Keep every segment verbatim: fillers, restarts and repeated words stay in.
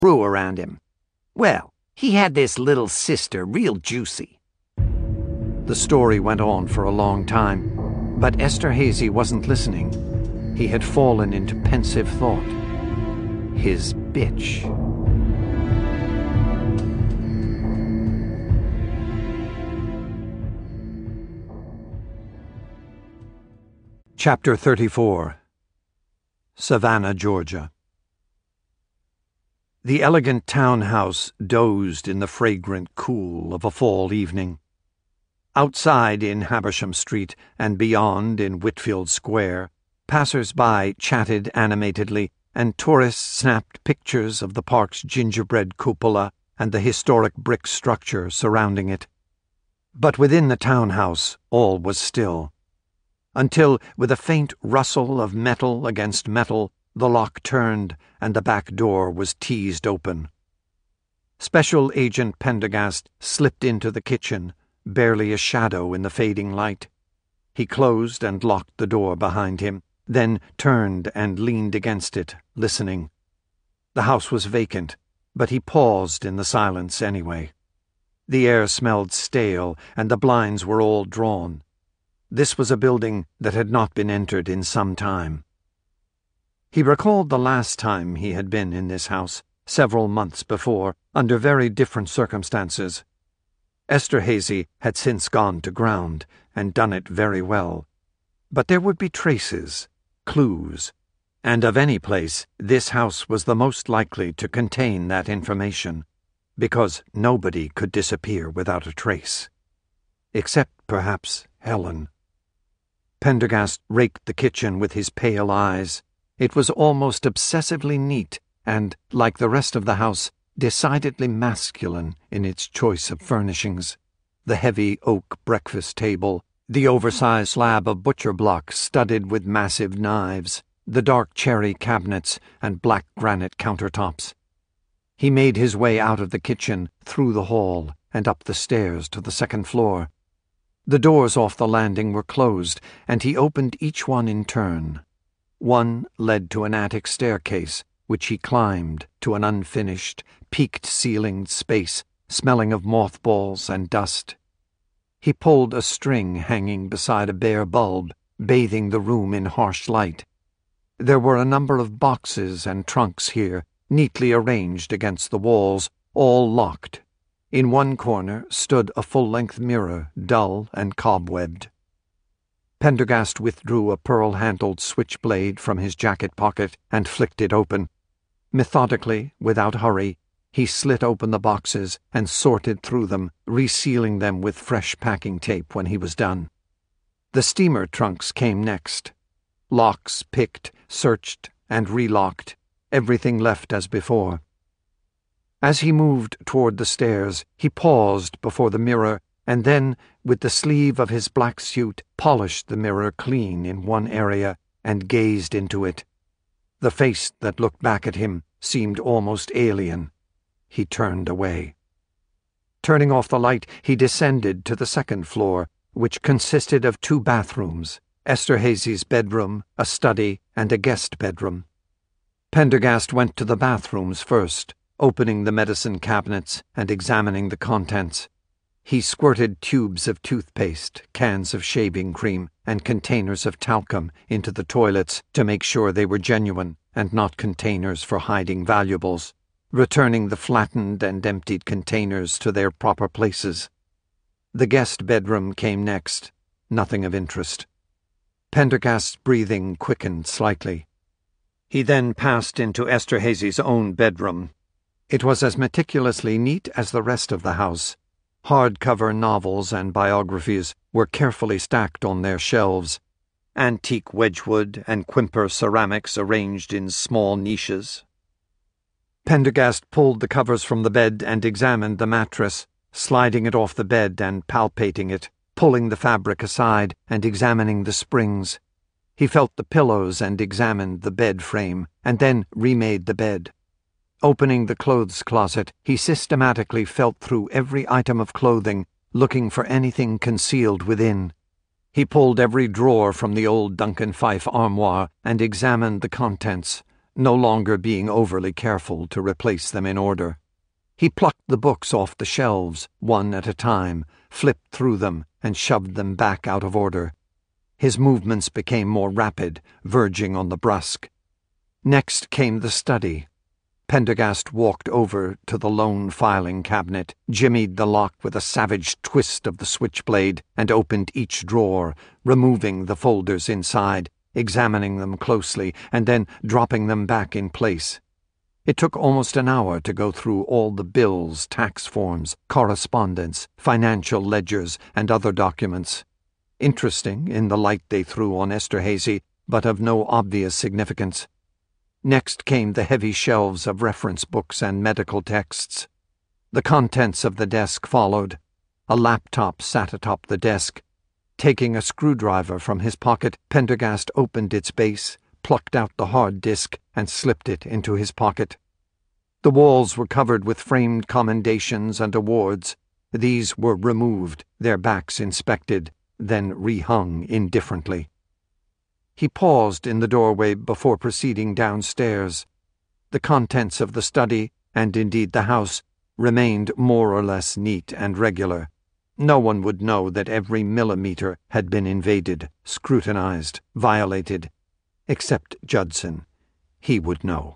brew around him. Well, he had this little sister, real juicy. The story went on for a long time, but Esterhazy wasn't listening. He had fallen into pensive thought. His bitch. Chapter thirty-four. Savannah, Georgia. The elegant townhouse dozed in the fragrant cool of a fall evening. Outside in Habersham Street and beyond in Whitfield Square, passers-by chatted animatedly and tourists snapped pictures of the park's gingerbread cupola and the historic brick structure surrounding it. But within the townhouse all was still, until, with a faint rustle of metal against metal, the lock turned and the back door was teased open. Special Agent Pendergast slipped into the kitchen, barely a shadow in the fading light. He closed and locked the door behind him, then turned and leaned against it, listening. The house was vacant, but he paused in the silence anyway. The air smelled stale, and the blinds were all drawn. This was a building that had not been entered in some time. He recalled the last time he had been in this house, several months before, under very different circumstances. Esterhazy had since gone to ground, and done it very well. But there would be traces, clues, and of any place, this house was the most likely to contain that information, because nobody could disappear without a trace. Except, perhaps, Helen. Pendergast raked the kitchen with his pale eyes. It was almost obsessively neat and, like the rest of the house, decidedly masculine in its choice of furnishings. The heavy oak breakfast table, the oversized slab of butcher block studded with massive knives, the dark cherry cabinets and black granite countertops. He made his way out of the kitchen, through the hall, and up the stairs to the second floor. The doors off the landing were closed, and he opened each one in turn. One led to an attic staircase, which he climbed to an unfinished, peaked-ceilinged space, smelling of mothballs and dust. He pulled a string hanging beside a bare bulb, bathing the room in harsh light. There were a number of boxes and trunks here, neatly arranged against the walls, all locked. In one corner stood a full-length mirror, dull and cobwebbed. Pendergast withdrew a pearl-handled switchblade from his jacket pocket and flicked it open. Methodically, without hurry, he slit open the boxes and sorted through them, resealing them with fresh packing tape when he was done. The steamer trunks came next. Locks picked, searched, and relocked, everything left as before. As he moved toward the stairs, he paused before the mirror, and then, with the sleeve of his black suit, polished the mirror clean in one area and gazed into it. The face that looked back at him seemed almost alien. He turned away. Turning off the light, he descended to the second floor, which consisted of two bathrooms, Esterhazy's bedroom, a study, and a guest bedroom. Pendergast went to the bathrooms first, opening the medicine cabinets and examining the contents. He squirted tubes of toothpaste, cans of shaving cream, and containers of talcum into the toilets to make sure they were genuine and not containers for hiding valuables, returning the flattened and emptied containers to their proper places. The guest bedroom came next, nothing of interest. Pendergast's breathing quickened slightly. He then passed into Esterhazy's own bedroom. It was as meticulously neat as the rest of the house. Hardcover novels and biographies were carefully stacked on their shelves, antique Wedgwood and Quimper ceramics arranged in small niches. Pendergast pulled the covers from the bed and examined the mattress, sliding it off the bed and palpating it, pulling the fabric aside and examining the springs. He felt the pillows and examined the bed frame, and then remade the bed. Opening the clothes closet, he systematically felt through every item of clothing, looking for anything concealed within. He pulled every drawer from the old Duncan Fife armoire and examined the contents. no longer being overly careful to replace them in order. He plucked the books off the shelves, one at a time, flipped through them, and shoved them back out of order. His movements became more rapid, verging on the brusque. Next came the study. Pendergast walked over to the lone filing cabinet, jimmied the lock with a savage twist of the switchblade, and opened each drawer, removing the folders inside, examining them closely, and then dropping them back in place. It took almost an hour to go through all the bills, tax forms, correspondence, financial ledgers, and other documents. Interesting in the light they threw on Esterhazy, but of no obvious significance. Next came the heavy shelves of reference books and medical texts. The contents of the desk followed. A laptop sat atop the desk. Taking a screwdriver from his pocket, Pendergast opened its base, plucked out the hard disk, and slipped it into his pocket. The walls were covered with framed commendations and awards. These were removed, their backs inspected, then rehung indifferently. He paused in the doorway before proceeding downstairs. The contents of the study, and indeed the house, remained more or less neat and regular. No one would know that every millimetre had been invaded, scrutinized, violated. Except Judson. He would know.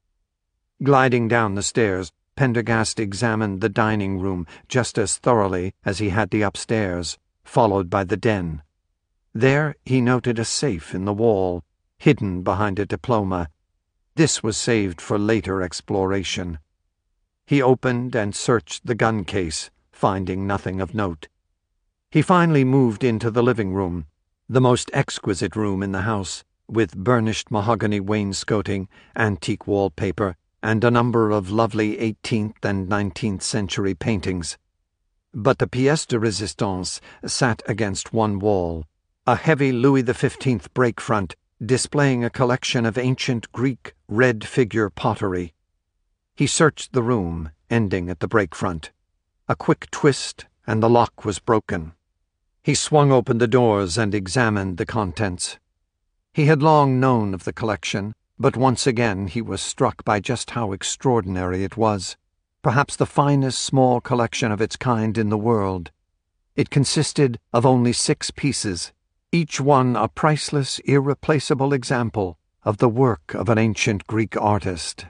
Gliding down the stairs, Pendergast examined the dining room just as thoroughly as he had the upstairs, followed by the den. There he noted a safe in the wall, hidden behind a diploma. This was saved for later exploration. He opened and searched the gun case, finding nothing of note. He finally moved into the living room, the most exquisite room in the house, with burnished mahogany wainscoting, antique wallpaper, and a number of lovely eighteenth and nineteenth century paintings. But the pièce de résistance sat against one wall, a heavy Louis the Fifteenth breakfront displaying a collection of ancient Greek red figure pottery. He searched the room, ending at the breakfront. A quick twist, and the lock was broken. He swung open the doors and examined the contents. He had long known of the collection, but once again he was struck by just how extraordinary it was. Perhaps the finest small collection of its kind in the world. It consisted of only six pieces, each one a priceless, irreplaceable example of the work of an ancient Greek artist.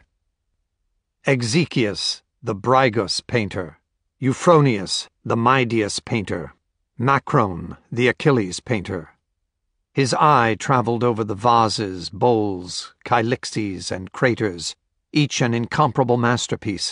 Exechius, the Brygus painter, Euphronius, the Midias painter, Macron, the Achilles painter. His eye travelled over the vases, bowls, calyxes, and craters, each an incomparable masterpiece.